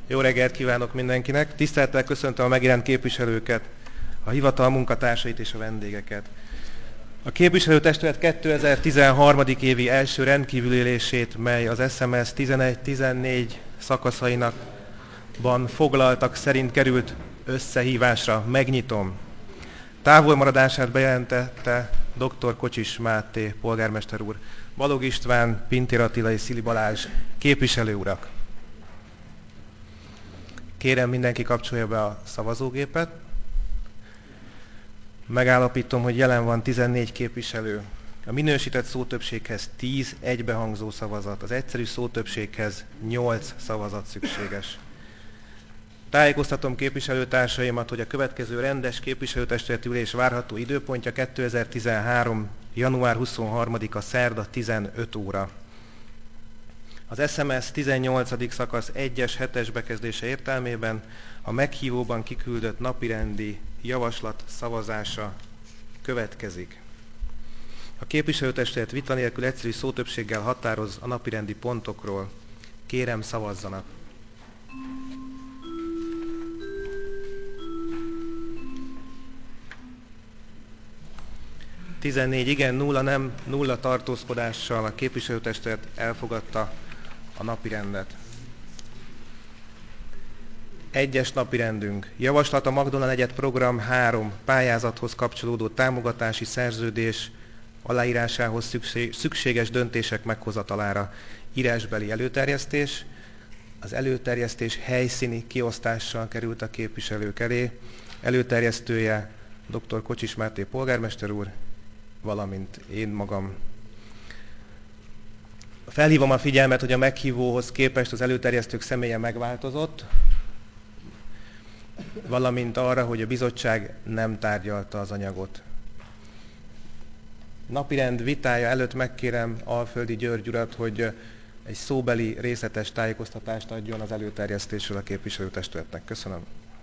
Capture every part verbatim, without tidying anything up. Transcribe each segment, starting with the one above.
Jó reggelt kívánok mindenkinek! Tisztelettel köszöntöm a megjelent képviselőket, a hivatal munkatársait és a vendégeket. A képviselőtestület kétezer-tizenhárom. évi első rendkívüli ülését, mely az es em es tizenegy tizennégy szakaszainakban foglaltak szerint került összehívásra, megnyitom. Távolmaradását bejelentette dr. Kocsis Máté polgármester úr, Balog István, Pintér Attila és Szili Balázs képviselő urak. Kérem, mindenki kapcsolja be a szavazógépet. Megállapítom, hogy jelen van tizennégy képviselő. A minősített szótöbbséghez tíz egybehangzó szavazat, az egyszerű szótöbbséghez nyolc szavazat szükséges. Tájékoztatom képviselőtársaimat, hogy a következő rendes képviselőtestületi ülés várható időpontja kétezer-tizenhárom. január huszonharmadika szerda tizenöt óra. Az es em es tizennyolcadik szakasz egyes hetes bekezdése értelmében a meghívóban kiküldött napirendi javaslat szavazása következik. A képviselőtestület vita nélkül egyszerű szótöbbséggel határoz a napirendi pontokról. Kérem, szavazzanak! tizennégy igen, nulla nem, nulla tartózkodással a képviselőtestület elfogadta a napirendet. Egyes napirendünk. Javaslat a Magdolna negyed program három pályázathoz kapcsolódó támogatási szerződés aláírásához szükség, szükséges döntések meghozatalára. Írásbeli előterjesztés. Az előterjesztés helyszíni kiosztással került a képviselők elé. Előterjesztője dr. Kocsis Máté polgármester úr, valamint én magam. Felhívom a figyelmet, hogy a meghívóhoz képest az előterjesztők személye megváltozott, valamint arra, hogy a bizottság nem tárgyalta az anyagot. Napirend vitája előtt megkérem Alföldi György urat, hogy egy szóbeli részletes tájékoztatást adjon az előterjesztésről a képviselőtestületnek. Köszönöm.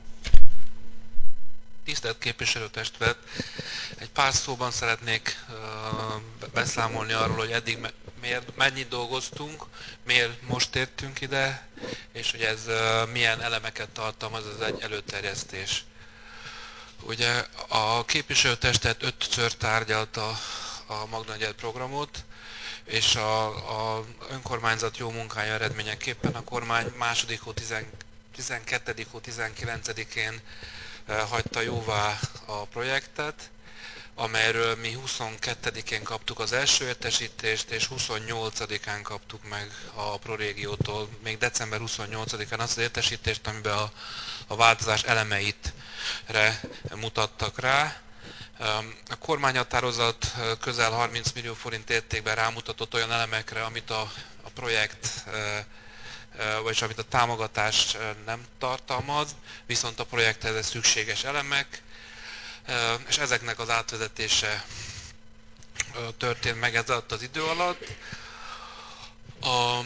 Tisztelt képviselőtestület! Egy pár szóban szeretnék uh, beszámolni arról, hogy eddig me- miért, mennyit dolgoztunk, miért most értünk ide, és hogy ez uh, milyen elemeket tartalmaz az egy előterjesztés. Ugye a képviselőtestület ötször tárgyalta a Magdolna negyed programot, és a, a önkormányzat jó munkája eredményeképpen a kormány második hó tizenkettedik hó tizenkilencedikén hagyta jóvá a projektet, amelyről mi huszonkettedikén kaptuk az első értesítést, és huszonnyolcadikán kaptuk meg a Prorégiótól, még december huszonnyolcadikán azt az értesítést, amiben a, a változás elemeitre mutattak rá. A kormányhatározat közel harminc millió forint értékben rámutatott olyan elemekre, amit a, a projekt vagyis amit a támogatás nem tartalmaz, viszont a projekthez szükséges elemek, és ezeknek az átvezetése történt meg ez alatt az idő alatt. A,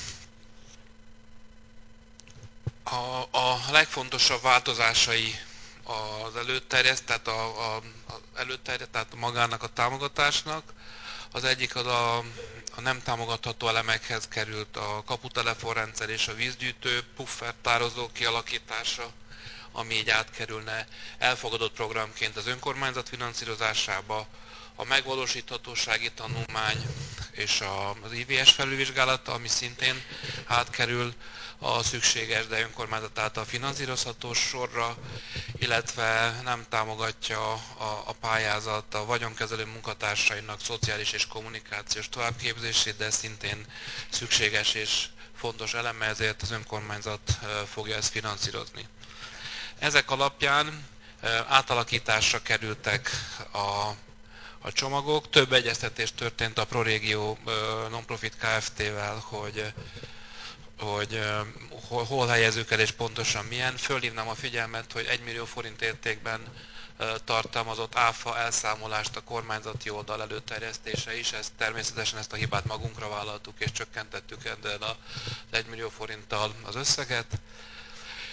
a, a legfontosabb változásai az előterjeszt, tehát, a, a, az előterjeszt, tehát magának a támogatásnak. Az egyik az a, a nem támogatható elemekhez került a kaputelefonrendszer és a vízgyűjtő puffertározó kialakítása, ami így átkerülne elfogadott programként az önkormányzat finanszírozásába, a megvalósíthatósági tanulmány és az i vé es felülvizsgálata, ami szintén átkerül a szükséges, de önkormányzat által finanszírozható sorra, illetve nem támogatja a, a pályázat a vagyonkezelő munkatársainak szociális és kommunikációs továbbképzését, de szintén szükséges és fontos eleme, ezért az önkormányzat fogja ezt finanszírozni. Ezek alapján átalakításra kerültek a, a csomagok. Több egyeztetés történt a Prorégió Nonprofit Kft-vel, hogy, hogy hol, hol helyezzük el és pontosan milyen. Fölhívnám a figyelmet, hogy egy millió forint értékben tartalmazott áfa elszámolást a kormányzati oldal előterjesztése is. Ezt, természetesen ezt a hibát magunkra vállaltuk és csökkentettük ezzel az egy millió forinttal az összeget.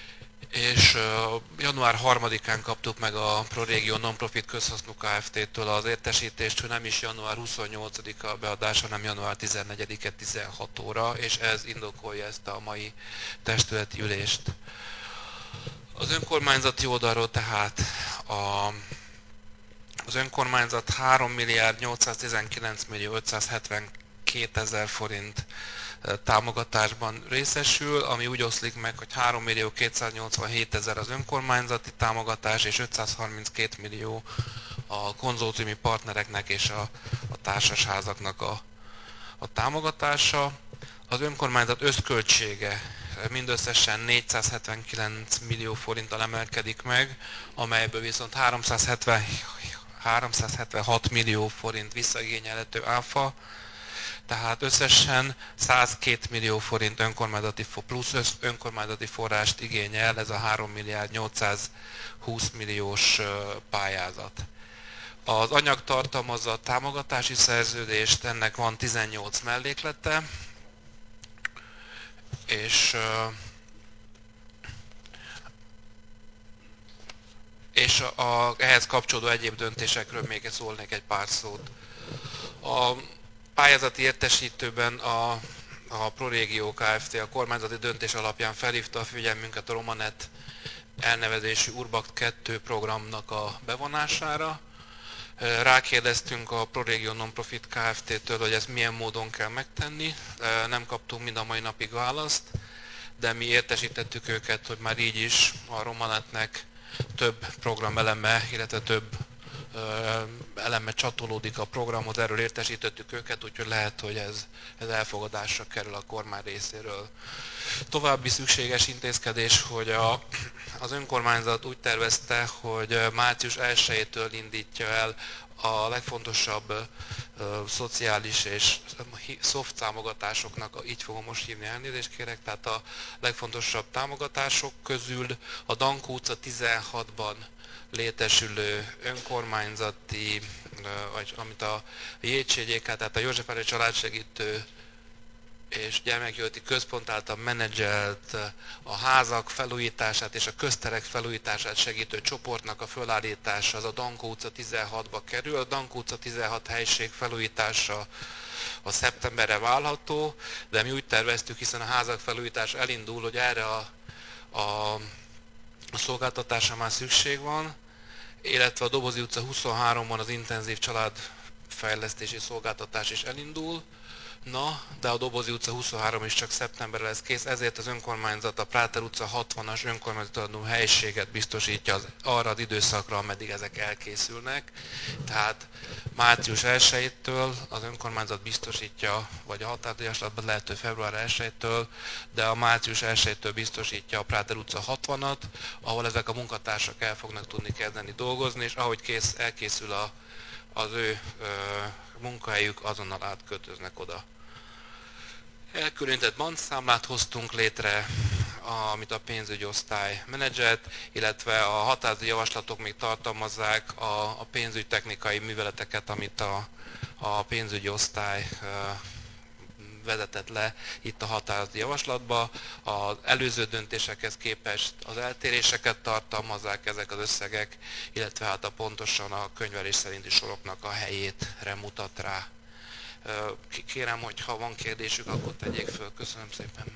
és január harmadikán kaptuk meg a ProRegio Nonprofit Közhasznú Kft-től az értesítést, hogy nem is január huszonnyolcadika a beadás, hanem január tizennegyedike tizenhat óra, és ez indokolja ezt a mai testületi ülést. Az önkormányzati oldalról tehát a, az önkormányzat három milliárd nyolcszáztizenkilenc millió ötszázhetvenkétezer forint támogatásban részesül, ami úgy oszlik meg, hogy három millió kétszáznyolcvanhétezer az önkormányzati támogatás, és ötszázharminckét millió a konzorciumi partnereknek és a, a társasházaknak a, a támogatása. Az önkormányzat összköltsége mindösszesen négyszázhetvenkilenc millió forinttal emelkedik meg, amelyből viszont háromszázhetvenhat millió forint visszaigényelhető áfa, tehát összesen százkét millió forint önkormányzati plusz önkormányzati forrást igényel ez a három milliárd nyolcszázhúsz milliós pályázat. Az anyag tartalmazza a támogatási szerződést, ennek van tizennyolc melléklete, és, és a, a, ehhez kapcsolódó egyéb döntésekről még szólnék egy pár szót. A pályázati értesítőben a, a ProRegio Kft. A kormányzati döntés alapján felhívta a figyelmünket a Romanet elnevezésű Urbact kettő programnak a bevonására. Rákérdeztünk a ProRegio Nonprofit Kft-től, hogy ezt milyen módon kell megtenni. Nem kaptunk mind a mai napig választ, de mi értesítettük őket, hogy már így is a Romanetnek több programeleme, illetve több eleme csatolódik a programhoz, erről értesítettük őket, úgyhogy lehet, hogy ez, ez elfogadásra kerül a kormány részéről. További szükséges intézkedés, hogy a, az önkormányzat úgy tervezte, hogy március elsejétől indítja el a legfontosabb ö, szociális és soft támogatásoknak, így fogom most hívni, elnézést kérek, tehát a legfontosabb támogatások közül a Dankó utca tizenhatban létesülő önkormányzati, vagy amit a jé cé dé ká, tehát a József Erdős Családsegítő és Gyermekjóléti Központ által menedzselt a házak felújítását és a közterek felújítását segítő csoportnak a fölállítása az a Dankó utca tizenhatba kerül. A Dankó utca tizenhat helység felújítása a szeptemberre várható, de mi úgy terveztük, hiszen a házak felújítása elindul, hogy erre a, a, a szolgáltatásra már szükség van, illetve a Dobozi utca huszonháromban az intenzív családfejlesztési szolgáltatás is elindul. Na, de a Dobozi utca huszonhárom is csak szeptemberre lesz kész, ezért az önkormányzat a Práter utca hatvanas önkormányzati helyiséget biztosítja az, arra az időszakra, ameddig ezek elkészülnek. Tehát március elsejétől az önkormányzat biztosítja, vagy a határozatban lehet, hogy február elsejétől, de a március elsejétől biztosítja a Práter utca hatvanat, ahol ezek a munkatársak el fognak tudni kezdeni dolgozni, és ahogy kész, elkészül a, az ő ö, munkahelyük, azonnal átköltöznek oda. Elkülönített bankszámlát hoztunk létre, amit a pénzügyi osztály menedzselt, illetve a határozati javaslatok még tartalmazzák a, a pénzügytechnikai műveleteket, amit a, a pénzügyi osztály vezetett le itt a határozati javaslatba. Az előző döntésekhez képest az eltéréseket tartalmazzák ezek az összegek, illetve hát a pontosan a könyvelés szerinti soroknak a helyétre mutat rá. Kérem, hogy ha van kérdésük, akkor tegyék föl. Köszönöm szépen.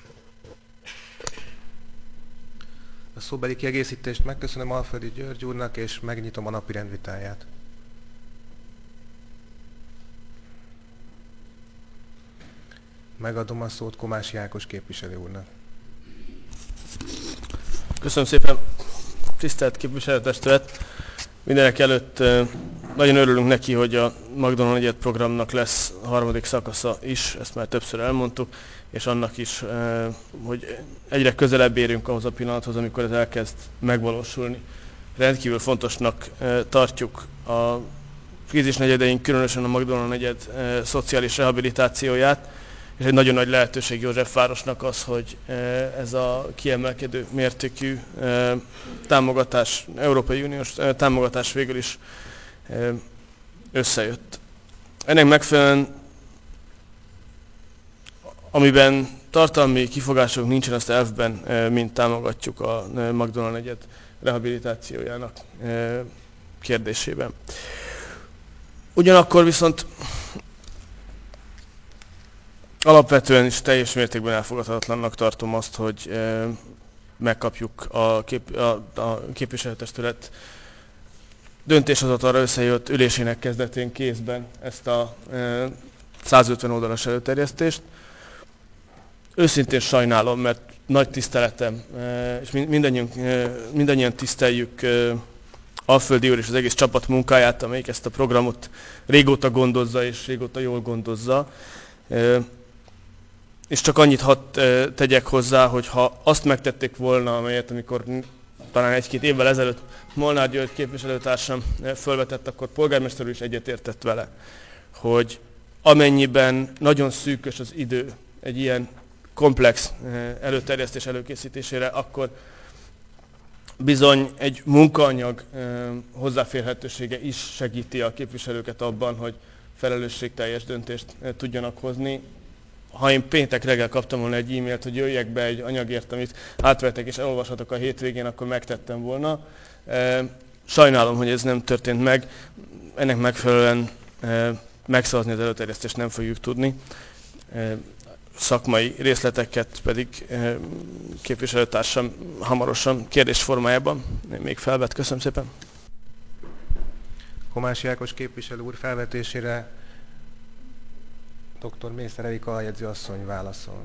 A szóbeli kiegészítést megköszönöm Alföldi György úrnak, és megnyitom a napi rendvitáját. Megadom a szót Komási Ákos képviselő úrnak. Köszönöm szépen, tisztelt képviselőtestület! Mindenek előtt nagyon örülünk neki, hogy a Magdolna negyed programnak lesz a harmadik szakasza is, ezt már többször elmondtuk, és annak is, hogy egyre közelebb érünk ahhoz a pillanathoz, amikor ez elkezd megvalósulni. Rendkívül fontosnak tartjuk a krízis negyedeink, különösen a Magdolna negyed szociális rehabilitációját, és egy nagyon nagy lehetőség Józsefvárosnak az, hogy ez a kiemelkedő mértékű támogatás, Európai Uniós támogatás végül is összejött. Ennek megfelelően, amiben tartalmi kifogások nincsen, azt elfben mind támogatjuk a Magdolna negyed rehabilitációjának kérdésében. Ugyanakkor viszont alapvetően is teljes mértékben elfogadhatatlannak tartom azt, hogy megkapjuk a, kép, a, a képviselőtestület döntéshozatalra összejött ülésének kezdetén kézben ezt a százötven oldalas előterjesztést. Őszintén sajnálom, mert nagy tiszteletem, és mindannyian, mindannyian tiszteljük Alföldi úr és az egész csapat munkáját, amelyik ezt a programot régóta gondozza és régóta jól gondozza. És csak annyit hadd tegyek hozzá, hogy ha azt megtették volna, amelyet amikor talán egy-két évvel ezelőtt Molnár György képviselőtársam fölvetett, akkor polgármester úr is egyetértett vele, hogy amennyiben nagyon szűkös az idő egy ilyen komplex előterjesztés előkészítésére, akkor bizony egy munkaanyag hozzáférhetősége is segíti a képviselőket abban, hogy felelősségteljes döntést tudjanak hozni. Ha én péntek reggel kaptam volna egy e-mailt, hogy jöjjek be egy anyagért, amit átvettek és elolvashatok a hétvégén, akkor megtettem volna. Sajnálom, hogy ez nem történt meg. Ennek megfelelően megszavazni az előterjesztést nem fogjuk tudni. Szakmai részleteket pedig képviselőtársam hamarosan kérdés formájában még felvet. Köszönöm szépen. Komási Ákos képviselő úr felvetésére dr. Mészter Erika aljegyző asszony válaszol.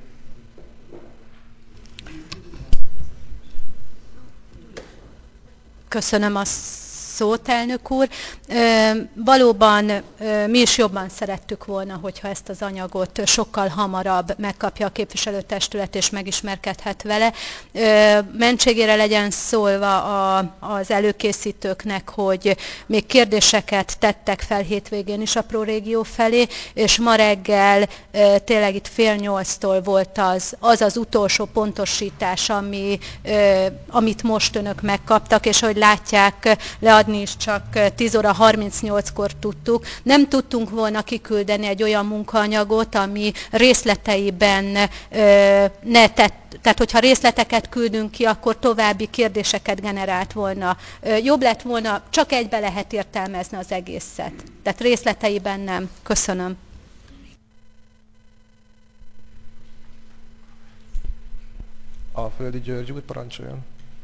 Köszönöm a szót, elnök úr. Valóban mi is jobban szerettük volna, hogyha ezt az anyagot sokkal hamarabb megkapja a képviselőtestület és megismerkedhet vele. Mentségére legyen szólva a, az előkészítőknek, hogy még kérdéseket tettek fel hétvégén is a ProRégió felé, és ma reggel tényleg itt fél nyolctól volt az az, az utolsó pontosítás, ami, amit most önök megkaptak, és ahogy látják, leadni is csak tíz óra harmincnyolckor tudtuk. Nem tudtunk volna kiküldeni egy olyan munkaanyagot, ami részleteiben ö, ne tett, tehát hogyha részleteket küldünk ki, akkor további kérdéseket generált volna. Ö, jobb lett volna, csak egybe lehet értelmezni az egészet. Tehát részleteiben nem. Köszönöm. Alföldi György úr, parancsoljon.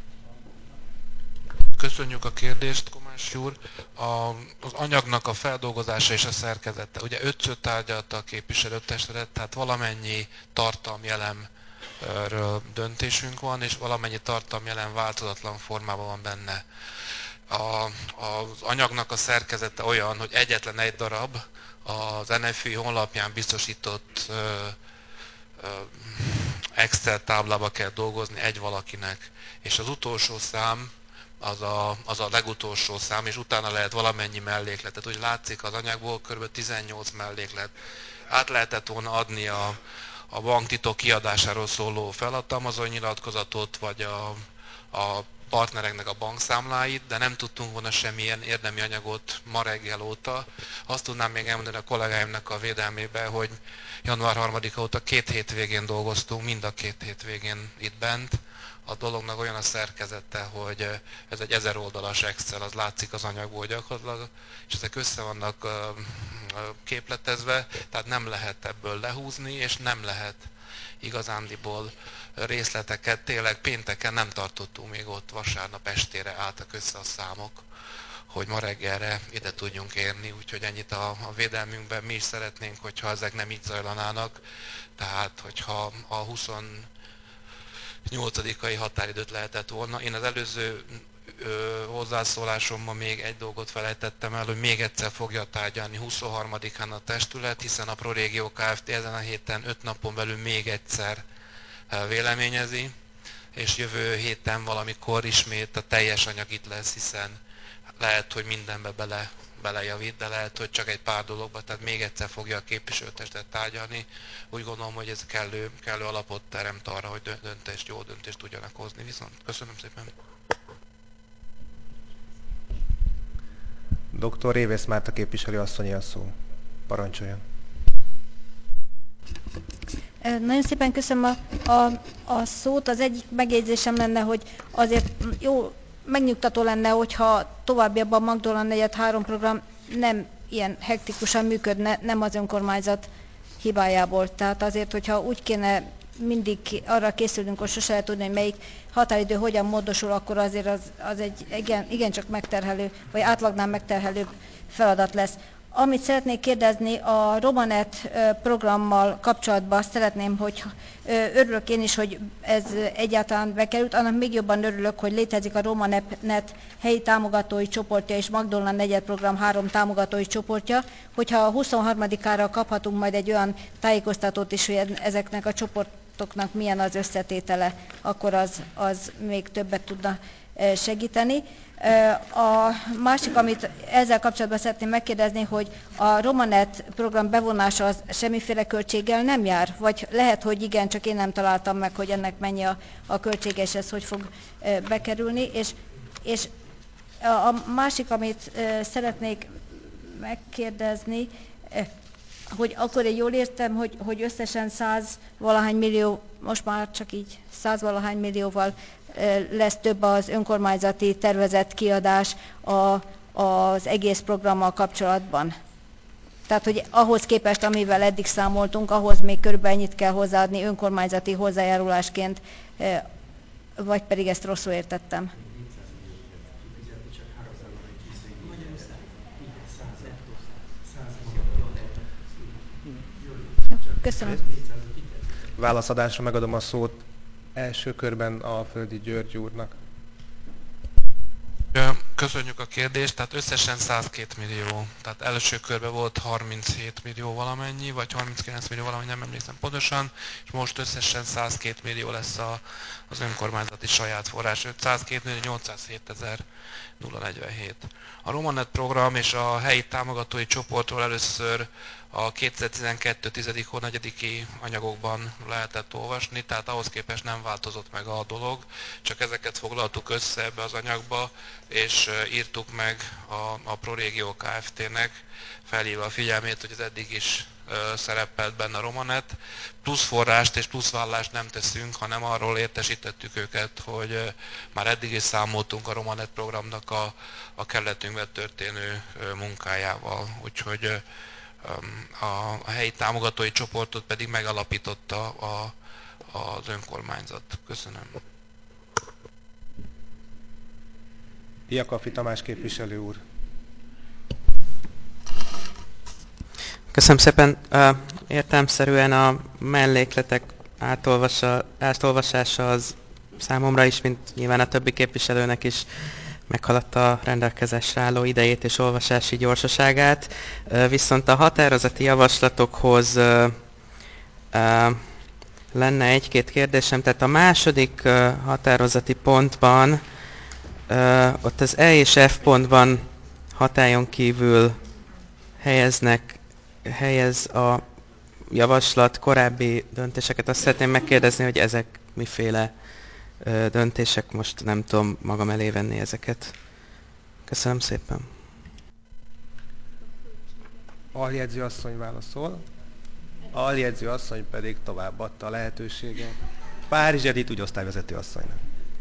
Köszönjük a kérdést, Komási úr. A, az anyagnak a feldolgozása és a szerkezete. Ugye ötször tárgyalta a képviselőtestület, tehát valamennyi tartalmjelemről döntésünk van, és valamennyi tartalmjelem változatlan formában van benne. A, az anyagnak a szerkezete olyan, hogy egyetlen egy darab az en ef i honlapján biztosított ö, ö, Excel táblába kell dolgozni egy valakinek, és az utolsó szám az a, az a legutolsó szám, és utána lehet valamennyi mellékletet. Úgy látszik az anyagból kb. tizennyolc melléklet. Át lehetett volna adni a, a banktitok kiadásáról szóló felhatalmazó nyilatkozatot, vagy a, a partnereknek a bankszámláit, de nem tudtunk volna semmilyen érdemi anyagot ma reggel óta. Azt tudnám még elmondani a kollégáimnak a védelmébe, hogy január harmadika óta két hétvégén dolgoztunk, mind a két hétvégén itt bent. A dolognak olyan a szerkezete, hogy ez egy ezer oldalas Excel, az látszik az anyagból gyakorlatilag, és ezek össze vannak képletezve, tehát nem lehet ebből lehúzni, és nem lehet igazándiból részleteket. Tényleg pénteken nem tartottunk még ott, vasárnap estére álltak össze a számok, hogy ma reggelre ide tudjunk érni, úgyhogy ennyit a, a védelmünkben. Mi is szeretnénk, hogyha ezek nem így zajlanának, tehát hogyha a huszonnyolcadikai határidőt lehetett volna. Én az előző ö, hozzászólásomban még egy dolgot felejtettem el, hogy még egyszer fogja tárgyalni huszonharmadikán a testület, hiszen a ProRégió Kft. Ezen a héten öt napon belül még egyszer véleményezi, és jövő héten valamikor ismét a teljes anyag itt lesz, hiszen lehet, hogy mindenbe bele, belejavít, de lehet, hogy csak egy pár dologba, tehát még egyszer fogja a képviselőtestet tárgyalni. Úgy gondolom, hogy ez kellő, kellő alapot teremt arra, hogy döntést, jó döntést tudjanak hozni. Viszont köszönöm szépen. doktor Révész Márta képviselő asszonyi a szó. Parancsoljon. Nagyon szépen köszönöm a, a, a szót. Az egyik megjegyzésem lenne, hogy azért jó, megnyugtató lenne, hogyha továbbiabban a Magdolna negyed három program nem ilyen hektikusan működne, nem az önkormányzat hibájából. Tehát azért, hogyha úgy kéne mindig arra készülünk, hogy sose lehet tudni, hogy melyik határidő hogyan módosul, akkor azért az, az egy igen, igencsak megterhelő, vagy átlagnál megterhelőbb feladat lesz. Amit szeretnék kérdezni, a Romanet programmal kapcsolatban azt szeretném, hogy örülök én is, hogy ez egyáltalán bekerült, annak még jobban örülök, hogy létezik a Romanet helyi támogatói csoportja és Magdolna negyed program három támogatói csoportja, hogyha a huszonharmadikára kaphatunk majd egy olyan tájékoztatót is, hogy ezeknek a csoportoknak milyen az összetétele, akkor az, az még többet tudna segíteni. A másik, amit ezzel kapcsolatban szeretném megkérdezni, hogy a Romanet program bevonása az semmiféle költséggel nem jár? Vagy lehet, hogy igen, csak én nem találtam meg, hogy ennek mennyi a, a költsége, és ez hogy fog bekerülni. És, és a másik, amit szeretnék megkérdezni, hogy akkor én jól értem, hogy, hogy összesen száz valahány millió, most már csak így száz valahány millióval lesz több az önkormányzati tervezett kiadás a, az egész programmal kapcsolatban. Tehát, hogy ahhoz képest, amivel eddig számoltunk, ahhoz még körülbelül ennyit kell hozzáadni önkormányzati hozzájárulásként, vagy pedig ezt rosszul értettem. Köszönöm. Válaszadásra megadom a szót első körben a Földi György úrnak. Köszönjük a kérdést, tehát összesen százkettő millió, tehát első körben volt harminchét millió valamennyi, vagy harminckilenc millió valamennyi, nem emlékszem pontosan, és most összesen százkettő millió lesz a, az önkormányzati saját forrás, százkettő millió nyolcszázhét nulla negyvenhét. A Romanet program és a helyi támogatói csoportról először a kétezer-tizenkettő tizedik hó negyediki anyagokban lehetett olvasni, tehát ahhoz képest nem változott meg a dolog, csak ezeket foglaltuk össze ebbe az anyagba, és írtuk meg a, a ProRégió Kft-nek, felhívva a figyelmét, hogy az eddig is szerepelt benne a Romanet. Plusz forrást és plusz vállást nem teszünk, hanem arról értesítettük őket, hogy már eddig is számoltunk a Romanet programnak a, a kerületünkben történő munkájával. Úgyhogy a, a helyi támogatói csoportot pedig megalapította a, az önkormányzat. Köszönöm. Iakafi Tamás képviselő úr. Köszönöm szépen. Értelemszerűen a mellékletek átolvasa, átolvasása az számomra is, mint nyilván a többi képviselőnek is meghaladta a rendelkezésre álló idejét és olvasási gyorsaságát. Viszont a határozati javaslatokhoz lenne egy-két kérdésem. Tehát a második határozati pontban, ott az E és F pontban hatályon kívül helyeznek, helyez a javaslat korábbi döntéseket. Azt szeretném megkérdezni, hogy ezek miféle döntések, most nem tudom magam elé venni ezeket. Köszönöm szépen. Aljegyző asszony válaszol. Aljegyző asszony pedig továbbadta a lehetőséget Párizs Edith ügyosztályvezető asszonynak.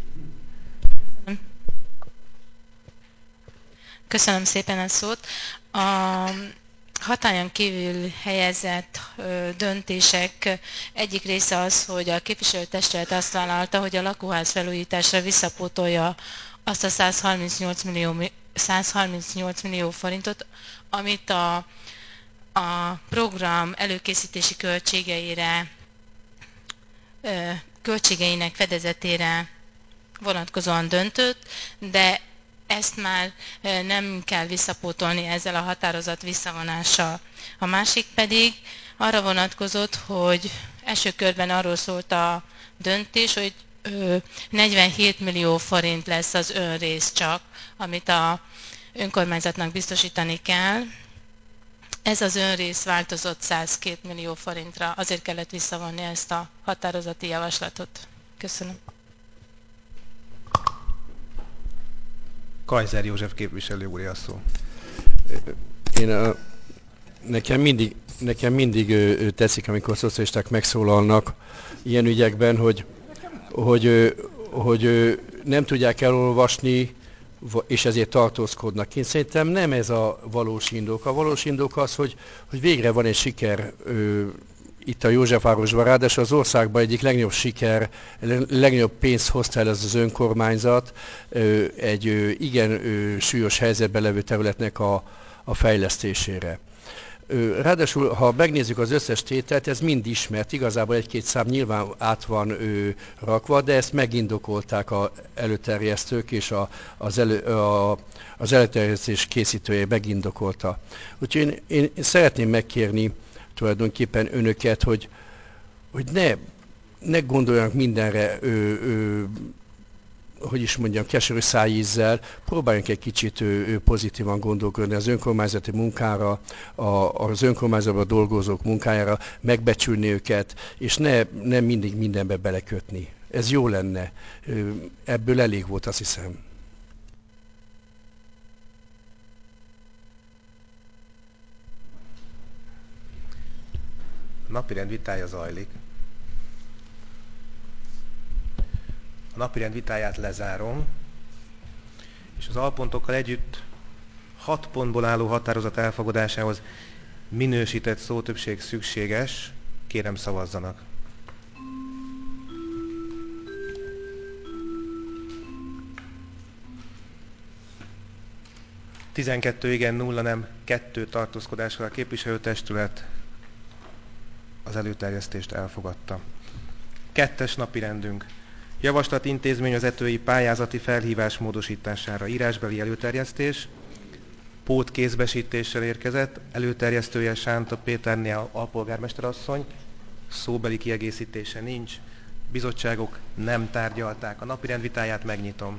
Köszönöm szépen a szót. A hatályon kívül helyezett ö, döntések egyik része az, hogy a képviselőtestület azt vállalta, hogy a lakóház felújításra visszapótolja azt a százharmincnyolc millió, százharmincnyolc millió forintot, amit a, a program előkészítési költségeire, ö, költségeinek fedezetére vonatkozóan döntött, de ezt már nem kell visszapótolni ezzel a határozat visszavonással. A másik pedig arra vonatkozott, hogy első körben arról szólt a döntés, hogy negyvenhét millió forint lesz az önrész csak, amit a önkormányzatnak biztosítani kell. Ez az önrész változott százkettő millió forintra, azért kellett visszavonni ezt a határozati javaslatot. Köszönöm. Kajzer József képviselő úr a szó. Én, nekem mindig nekem mindig ö, tetszik, amikor szocialisták megszólalnak ilyen ügyekben, hogy, hogy, ö, hogy ö, nem tudják elolvasni, és ezért tartózkodnak. Én szerintem nem ez a valós indok. A valós indok az, hogy, hogy végre van egy siker ö, itt a Józsefvárosban, ráadásul az országban egyik legnagyobb siker, legnagyobb pénzt hozta el ez az önkormányzat ö, egy ö, igen ö, súlyos helyzetben levő területnek a, a fejlesztésére. Ráadásul, ha megnézzük az összes tételt, ez mind ismert, igazából egy-két szám nyilván át van ő, rakva, de ezt megindokolták az előterjesztők, és a, az, elő, a, az előterjesztés készítője megindokolta. Úgyhogy én, én, én szeretném megkérni tulajdonképpen önöket, hogy, hogy ne, ne gondoljanak mindenre ő, ő, hogy is mondjam, keserű szájízzel, próbáljunk egy kicsit ő, ő pozitívan gondolkodni az önkormányzati munkára, a, az önkormányzatban dolgozók munkájára, megbecsülni őket, és ne, ne mindig mindenbe belekötni. Ez jó lenne. Ebből elég volt, azt hiszem. A napirend vitája zajlik. A napirend vitáját lezárom, és az alpontokkal együtt hat pontból álló határozat elfogadásához minősített szótöbbség szükséges. Kérem, szavazzanak. tizenkettő igen, nulla nem, kettő tartózkodással a képviselőtestület az előterjesztést elfogadta. Kettes napi rendünk. Javaslat intézményvezetői pályázati felhívás módosítására írásbeli előterjesztés. Pót kézbesítéssel érkezett, előterjesztője Sánta Péterné alpolgármester asszony. Szóbeli kiegészítése nincs. Bizottságok nem tárgyalták. A napirend vitáját megnyitom.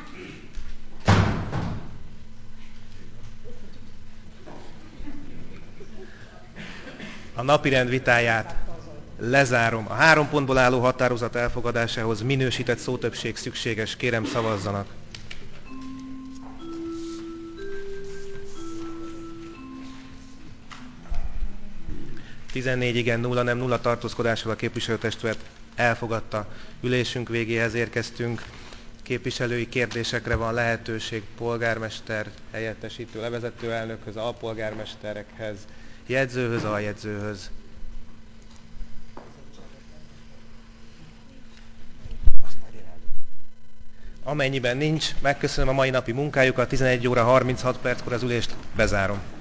A napirend vitáját lezárom. A három pontból álló határozat elfogadásához minősített szótöbbség szükséges. Kérem, szavazzanak. tizennégy igen, nulla nem, nulla tartózkodással a képviselőtestület elfogadta. Ülésünk végéhez érkeztünk. Képviselői kérdésekre van lehetőség polgármester, helyettesítő, levezető elnökhöz, alpolgármesterekhez, jegyzőhöz, aljegyzőhöz. Amennyiben nincs, megköszönöm a mai napi munkájukat, tizenegy óra harminchat perckor az ülést bezárom.